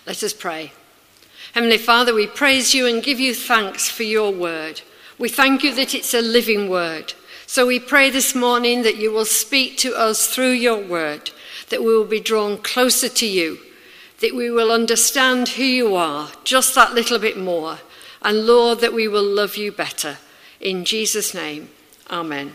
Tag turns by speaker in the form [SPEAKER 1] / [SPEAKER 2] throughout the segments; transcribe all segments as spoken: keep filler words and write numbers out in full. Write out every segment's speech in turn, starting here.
[SPEAKER 1] Let us pray. Heavenly Father, we praise you and give you thanks for your word. We thank you that it's a living word. So we pray this morning that you will speak to us through your word, that we will be drawn closer to you, that we will understand who you are just that little bit more, and Lord, that we will love you better. In Jesus' name, amen.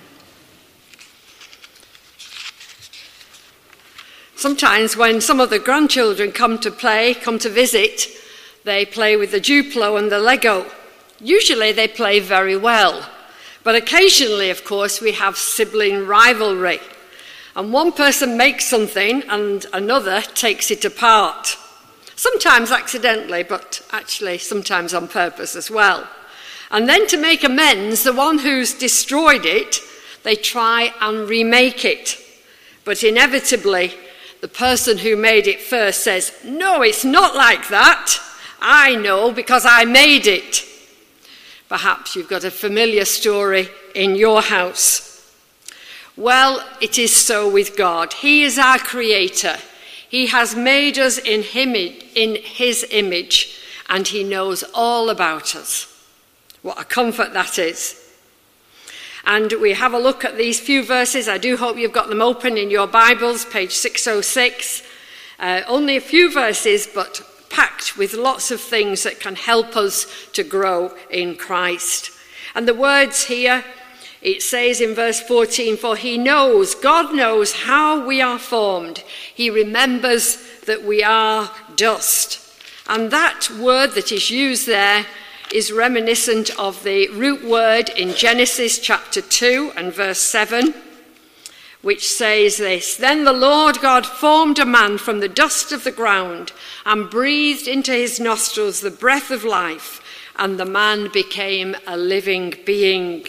[SPEAKER 1] Sometimes when some of the grandchildren come to play, come to visit, they play with the Duplo and the Lego. Usually they play very well, but occasionally, of course, we have sibling rivalry. And one person makes something and another takes it apart. Sometimes accidentally, but actually sometimes on purpose as well. And then to make amends, the one who's destroyed it, they try and remake it. But inevitably, the person who made it first says, "No, it's not like that. I know because I made it." Perhaps you've got a familiar story in your house. Well, it is so with God. He is our creator. He has made us in him, in his image, and he knows all about us. What a comfort that is. And we have a look at these few verses. I do hope you've got them open in your Bibles, page six oh six. Uh, only a few verses, but packed with lots of things that can help us to grow in Christ. And the words here, it says in verse fourteen, "For he knows, God knows how we are formed. He remembers that we are dust." And that word that is used there is reminiscent of the root word in Genesis chapter two and verse seven, which says this: "Then the Lord God formed a man from the dust of the ground and breathed into his nostrils the breath of life, and the man became a living being."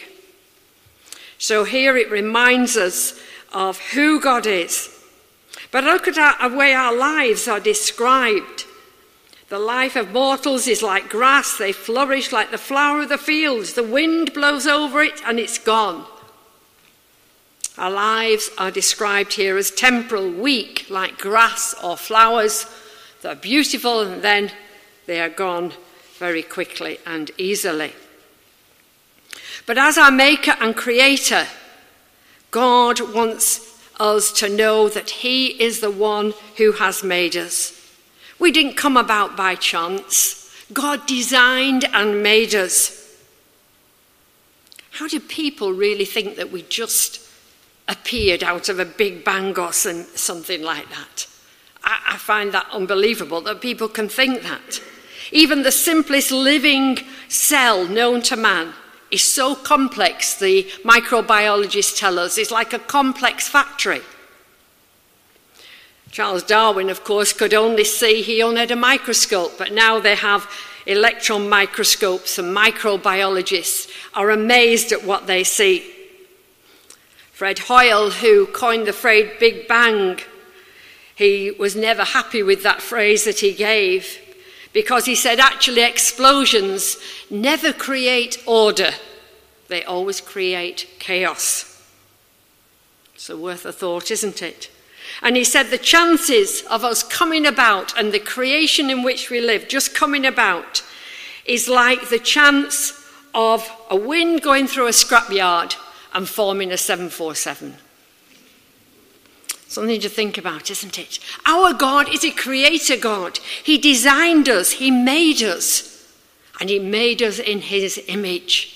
[SPEAKER 1] So here it reminds us of who God is. But look at our, the way our lives are described. The life of mortals is like grass. They flourish like the flower of the fields. The wind blows over it and it's gone. Our lives are described here as temporal, weak, like grass or flowers. They're beautiful and then they are gone very quickly and easily. But as our maker and creator, God wants us to know that he is the one who has made us. We didn't come about by chance. God designed and made us. How do people really think that we just appeared out of a big bang or some, something like that? I, I find that unbelievable that people can think that. Even the simplest living cell known to man is so complex, the microbiologists tell us. It's like a complex factory. Charles Darwin, of course, could only see, he only had a microscope, but now they have electron microscopes, and microbiologists are amazed at what they see. Fred Hoyle, who coined the phrase Big Bang, he was never happy with that phrase that he gave, because he said actually explosions never create order, they always create chaos. So worth a thought, isn't it? And he said the chances of us coming about and the creation in which we live just coming about is like the chance of a wind going through a scrapyard and forming a seven forty-seven. Something to think about, isn't it? Our God is a creator God. He designed us, he made us, and he made us in his image.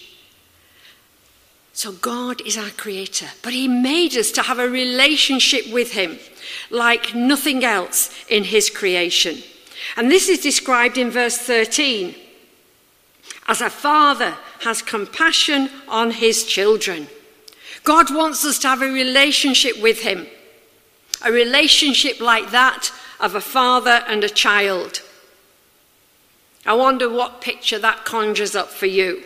[SPEAKER 1] So God is our creator, but he made us to have a relationship with him like nothing else in his creation. And this is described in verse thirteen. As a father has compassion on his children. God wants us to have a relationship with him. A relationship like that of a father and a child. I wonder what picture that conjures up for you.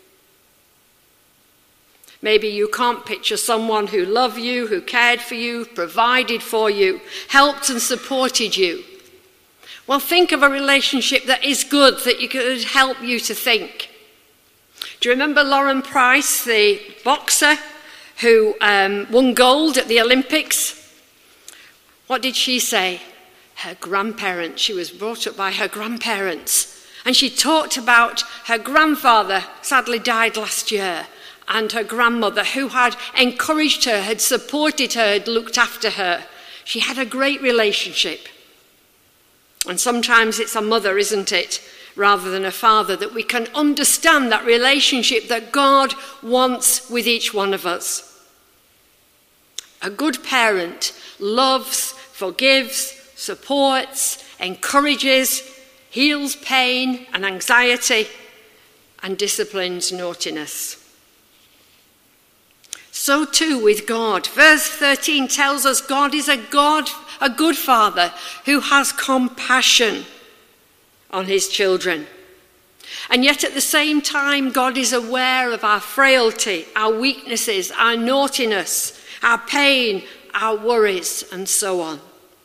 [SPEAKER 1] Maybe you can't picture someone who loved you, who cared for you, provided for you, helped and supported you. Well, think of a relationship that is good, that you could help you to think. Do you remember Lauren Price, the boxer who um, won gold at the Olympics? What did she say? her grandparents. She was brought up by her grandparents. And she talked about her grandfather, sadly died last year, and her grandmother, who had encouraged her, had supported her, had looked after her. She had a great relationship. And sometimes it's a mother, isn't it, rather than a father, that we can understand that relationship that God wants with each one of us. A good parent loves, forgives, supports, encourages, heals pain and anxiety, and disciplines naughtiness. So too with God. Verse thirteen tells us God is a God, a good father who has compassion on his children. And yet at the same time, God is aware of our frailty, our weaknesses, our naughtiness, our pain, our worries, and so on.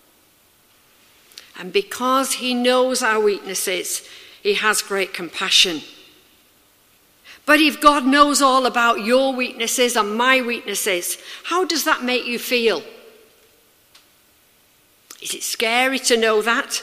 [SPEAKER 1] And because he knows our weaknesses, he has great compassion. But if God knows all about your weaknesses and my weaknesses, how does that make you feel? Is it scary to know that?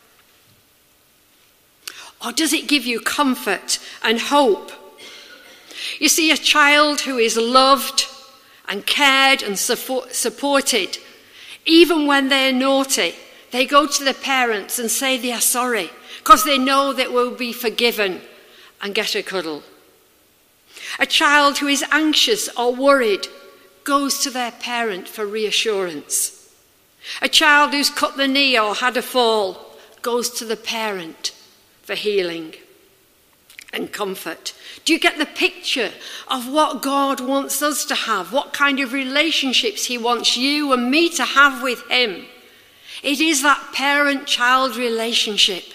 [SPEAKER 1] Or does it give you comfort and hope? You see, a child who is loved and cared and supported, even when they're naughty, they go to their parents and say they are sorry because they know they will be forgiven and get a cuddle. A child who is anxious or worried goes to their parent for reassurance. A child who's cut the knee or had a fall goes to the parent for healing and comfort. Do you get the picture of what God wants us to have? What kind of relationships he wants you and me to have with him? It is that parent-child relationship.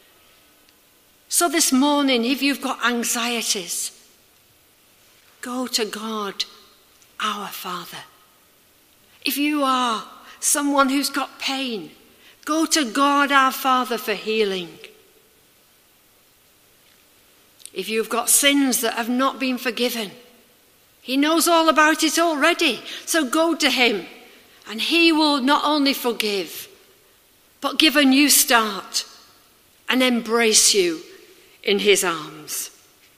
[SPEAKER 1] So this morning, if you've got anxieties, go to God, our Father. If you are someone who's got pain, go to God, our Father, for healing. If you've got sins that have not been forgiven, he knows all about it already. So go to him, and he will not only forgive, but give a new start and embrace you in his arms.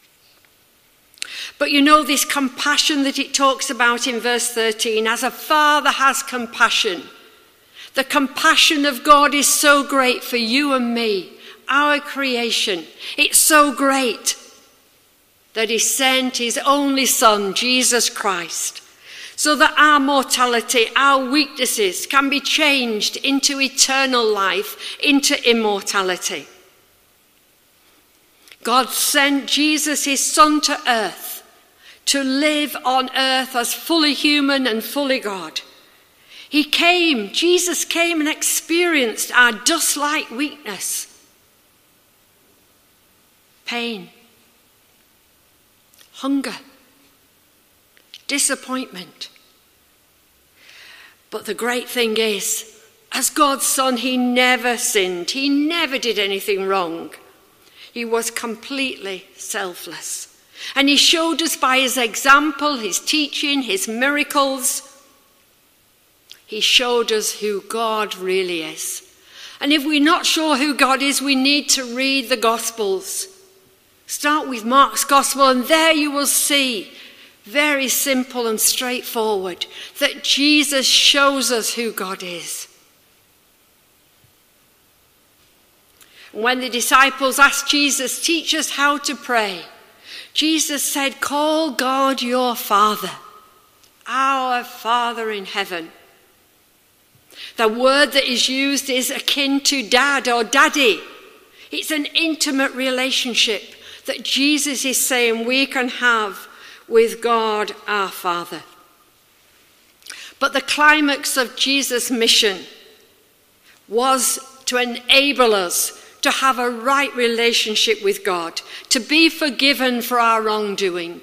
[SPEAKER 1] But you know, this compassion that it talks about in verse thirteen, as a father has compassion, the compassion of God is so great for you and me, our creation. It's so great that he sent his only son, Jesus Christ, so that our mortality, our weaknesses can be changed into eternal life, into immortality. God sent Jesus, his son, to earth to live on earth as fully human and fully God. He came, Jesus came and experienced our dust-like weakness, pain, hunger, disappointment. But the great thing is, as God's son, he never sinned. He never did anything wrong. He was completely selfless. And he showed us by his example, his teaching, his miracles. He showed us who God really is. And if we're not sure who God is, we need to read the Gospels. Start with Mark's Gospel, and there you will see, very simple and straightforward, that Jesus shows us who God is. When the disciples asked Jesus, teach us how to pray, Jesus said, call God your Father, our Father in heaven. The word that is used is akin to dad or daddy. It's an intimate relationship that Jesus is saying we can have with God our Father. But the climax of Jesus' mission was to enable us to have a right relationship with God, to be forgiven for our wrongdoing.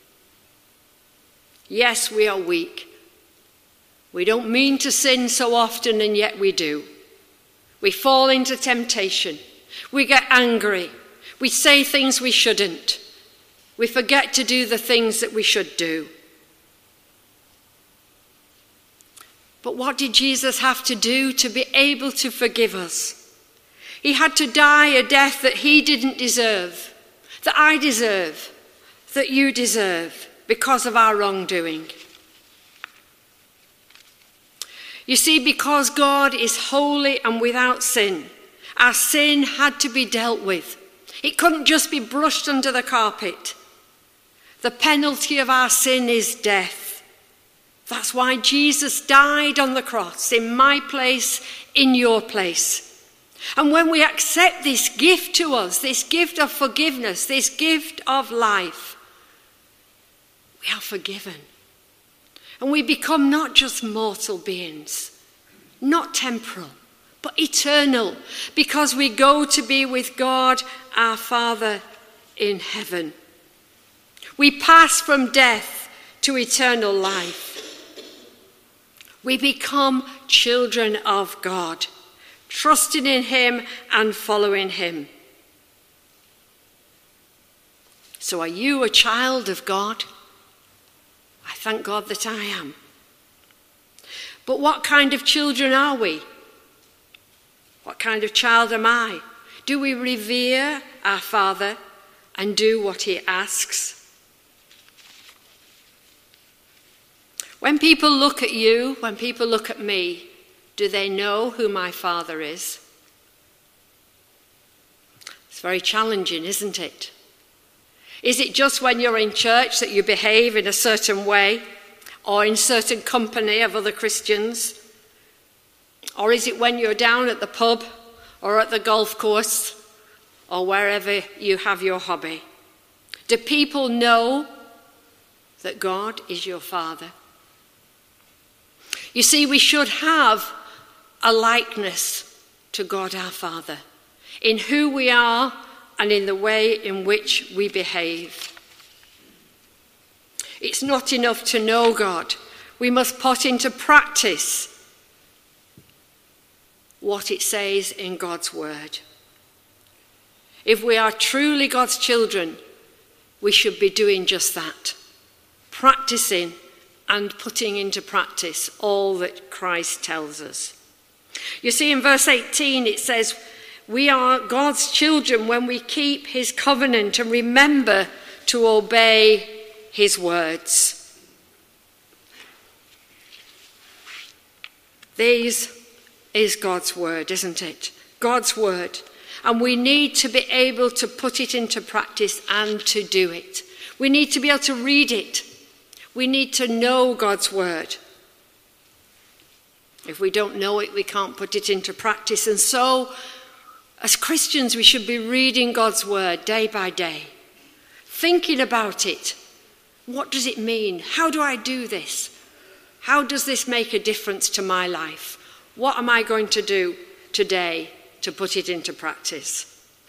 [SPEAKER 1] Yes, we are weak. We don't mean to sin so often, and yet we do. We fall into temptation. We get angry. We say things we shouldn't. We forget to do the things that we should do. But what did Jesus have to do to be able to forgive us? He had to die a death that he didn't deserve, that I deserve, that you deserve, because of our wrongdoing. You see, because God is holy and without sin, our sin had to be dealt with. It couldn't just be brushed under the carpet. The penalty of our sin is death. That's why Jesus died on the cross, in my place, in your place. And when we accept this gift to us, this gift of forgiveness, this gift of life, we are forgiven. And we become not just mortal beings, not temporal, but eternal, because we go to be with God, our Father in heaven. We pass from death to eternal life. We become children of God, trusting in him and following him. So are you a child of God? I thank God that I am. But what kind of children are we? What kind of child am I? Do we revere our Father and do what he asks? When people look at you, when people look at me, do they know who my Father is? It's very challenging, isn't it? Is it just when you're in church that you behave in a certain way, or in certain company of other Christians? Or is it when you're down at the pub or at the golf course or wherever you have your hobby? Do people know that God is your Father? You see, we should have a likeness to God our Father in who we are and in the way in which we behave. It's not enough to know God. We must put into practice what it says in God's word. If we are truly God's children, we should be doing just that, practicing and putting into practice all that Christ tells us. You see, in verse eighteen it says, we are God's children when we keep his covenant and remember to obey his words. This is God's word, isn't it? God's word. And we need to be able to put it into practice and to do it. We need to be able to read it. We need to know God's word. If we don't know it, we can't put it into practice. And so, as Christians, we should be reading God's word day by day, thinking about it. What does it mean? How do I do this? How does this make a difference to my life? What am I going to do today to put it into practice?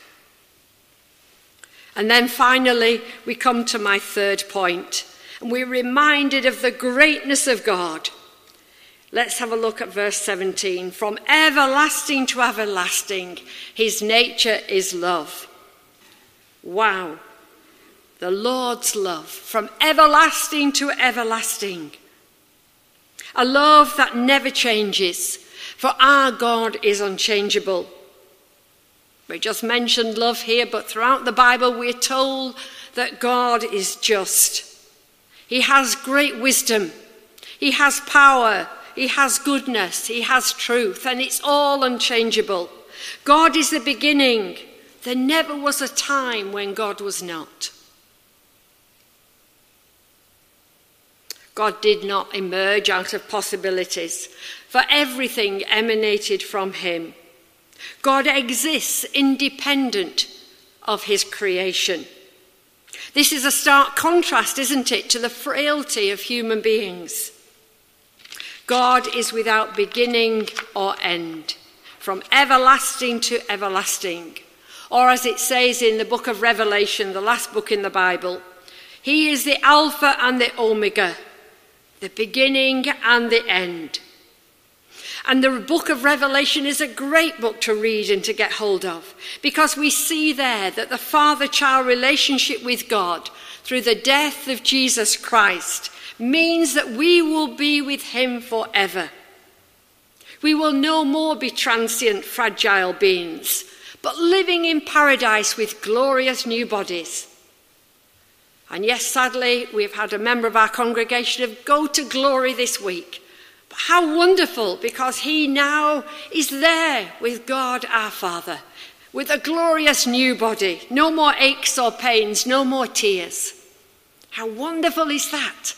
[SPEAKER 1] And then finally, we come to my third point. And we're reminded of the greatness of God. Let's have a look at verse seventeen. From everlasting to everlasting, his nature is love. Wow. The Lord's love. From everlasting to everlasting. A love that never changes. For our God is unchangeable. We just mentioned love here, but throughout the Bible we're told that God is just. He has great wisdom. He has power. He has goodness. He has truth. And it's all unchangeable. God is the beginning. There never was a time when God was not. God did not emerge out of possibilities, for everything emanated from him. God exists independent of his creation. This is a stark contrast, isn't it, to the frailty of human beings. God is without beginning or end, from everlasting to everlasting. Or as it says in the book of Revelation, the last book in the Bible, he is the Alpha and the Omega, the beginning and the end. And the book of Revelation is a great book to read and to get hold of, because we see there that the father-child relationship with God through the death of Jesus Christ means that we will be with him forever. We will no more be transient, fragile beings, but living in paradise with glorious new bodies. And yes, sadly, we've had a member of our congregation go to glory this week. But how wonderful, because he now is there with God our Father, with a glorious new body. No more aches or pains, no more tears. How wonderful is that?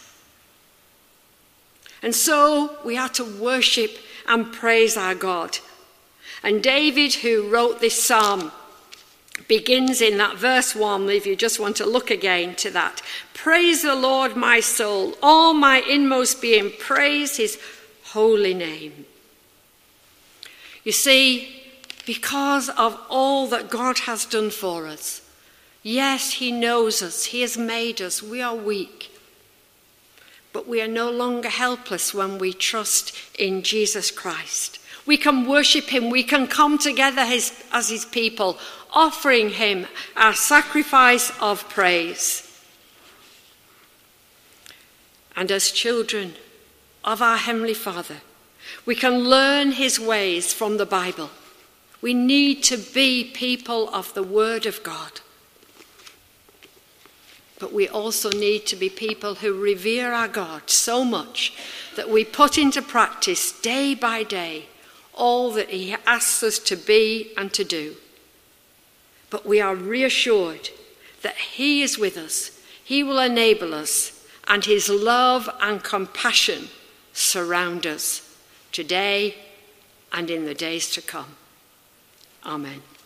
[SPEAKER 1] And so we are to worship and praise our God. And David, who wrote this psalm, begins in that verse one, if you just want to look again to that. Praise the Lord, my soul, all my inmost being, praise his holy name. You see, because of all that God has done for us, yes, he knows us, he has made us, we are weak. But we are no longer helpless when we trust in Jesus Christ. We can worship him, we can come together his, as his people, offering him our sacrifice of praise. And as children of our Heavenly Father, we can learn his ways from the Bible. We need to be people of the Word of God. But we also need to be people who revere our God so much that we put into practice day by day all that he asks us to be and to do. But we are reassured that he is with us, he will enable us, and his love and compassion surround us today and in the days to come. Amen.